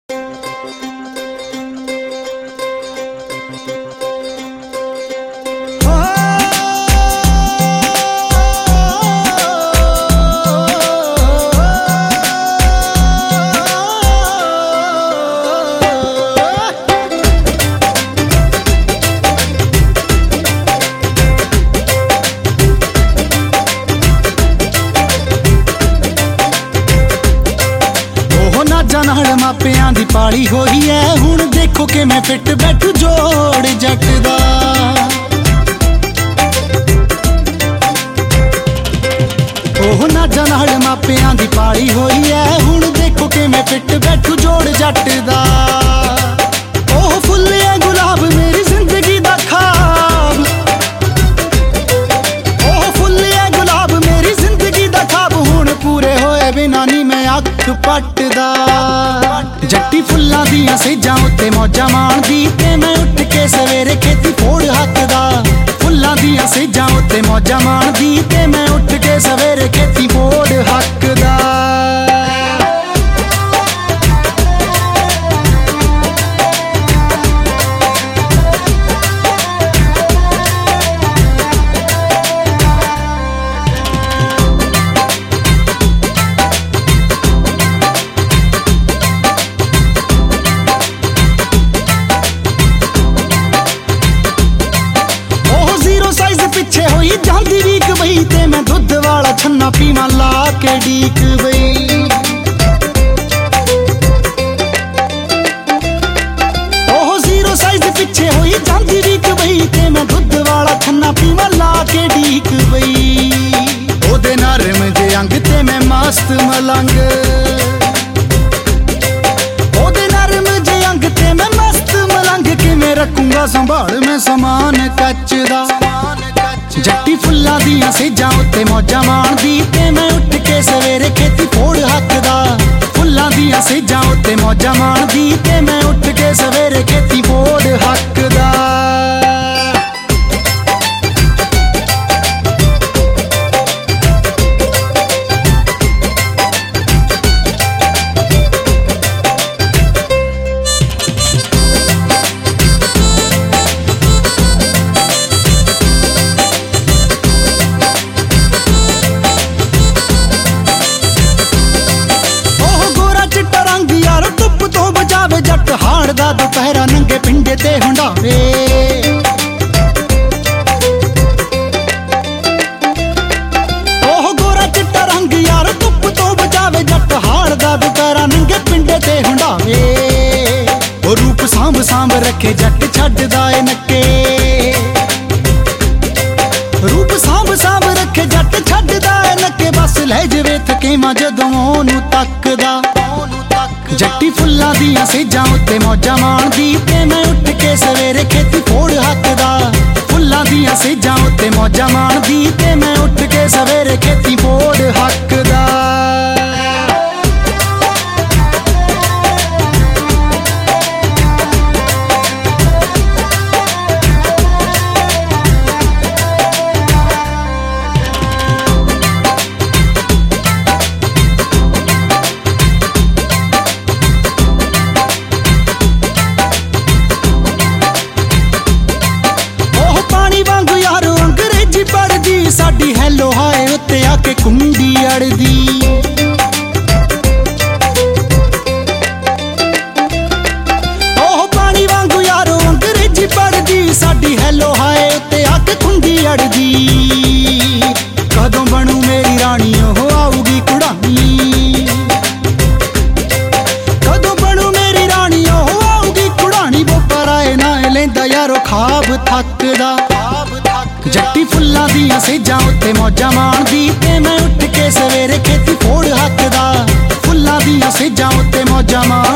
मापियां दी पाली होई है हुण देखो कि मैं फिट बैठू जोड़ जट दा। ओह नाजा नाल मापियां दी पाली होई है हुण देखो कि मैं फिट बैठू जोड़ जट दा। ओह फुल्ले गुलाब मेरी जिंदगी दा ख्वाब, ओह फुल्ले गुलाब मेरी जिंदगी दा ख्वाब हुण पूरे होए बिना नी मैं अख पटदा। जट्टी फुल्लां दियां सेजां उत्ते मौजां माणदी ते मैं उठ के सवेरे खेती फोड़ हकदा। फुल्लां दियां सेजां उत्ते मौजां माणदी ते मैं उठ के सवेरे खेती फोड़ हकदा। पिछे होई जांदी वीक बई ते मैं दुध वाला छन्ना पीवा ला के डीक बई। ओह जीरो साइज पिछे होई जांदी वीक बई ते मैं दुध वाला छन्ना पीवा ला के डीक बई। ओदे नरम जे अंग ते मैं मस्त मलंग, ओदे नरम जे अंग ते मैं मस्त मलंग कि मैं रखूंगा संभाल मैं समान कच दा। जट्टी फुल्लां दियां सेजां उत्ते मौजां माणदी ते मैं उठ के सवेरे खेती फोड़ हकदा। फुल्लां दियां सेजां उत्ते मौजां माणदी ते मैं उठ के सवेरे खेती फोड़ हकदा। जट हाड़ दा दुपहरा नंगे पिंडे ते हुंडावे। ओह गोरा चिट्टा रंग यार धुप तो बचावे। जट हाड़ दा दुपहरा नंगे पिंडे ते हुंडावे। ओ रूप सांभ सांभ रखे जट छड्डदा ए नक्के, रूप सांभ सांभ रखे जट छड्डदा ए नक्के। बस ले जवे थकेवां जदों ओनू तकदा। जट्टी फुल्लां दियां सेजां उत्ते मौजां माणदी ते मैं उठ के सवेरे खेती फोड़ हकदा। फुल्लां दियां सेजां उत्ते मौजां माणदी ते मैं उठ के सवेरे खेती फोड़ हकदा। साडी हैलो हाय उत्ते आके कुंडी अड़दी। ओह पानी वांगू यारो अंग्रेजी पढ़दी। साडी हैलो हाय उत्ते आके कुंडी अड़दी। कदों बनू मेरी रानी ओह आऊगी कुड़ानी, कदों बनू मेरी रानी ओह आऊगी कुड़ानी। वो पराए ना लेंदा यारो खाब थकदा। जट्टी फुल्लां दियां सेजां उत्ते मौजां माणदी ते मैं उठ के सवेरे खेती फोड़ हकदा। फुल्लां दियां सेजां उत्ते मौजां